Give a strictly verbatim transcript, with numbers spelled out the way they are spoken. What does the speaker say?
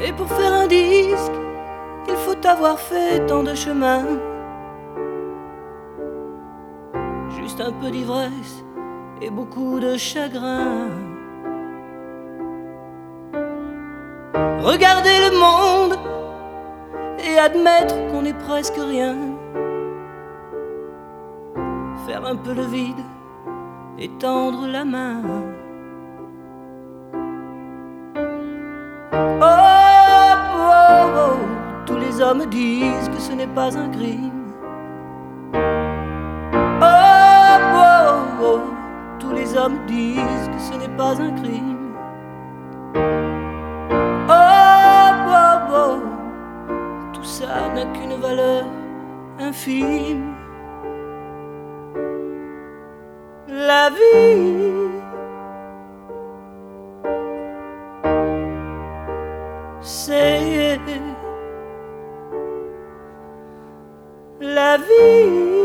Et pour faire un disque, il faut avoir fait tant de chemin. Juste un peu d'ivresse et beaucoup de chagrin. Regarder le monde et admettre qu'on n'est presque rien. Faire un peu le vide et tendre la main. Oh, oh, oh, tous les hommes disent que ce n'est pas un crime. Oh, oh, oh, tous les hommes disent que ce n'est pas un crime. Oh, oh, oh, tout ça n'a qu'une valeur infime. La vie, c'est la vie.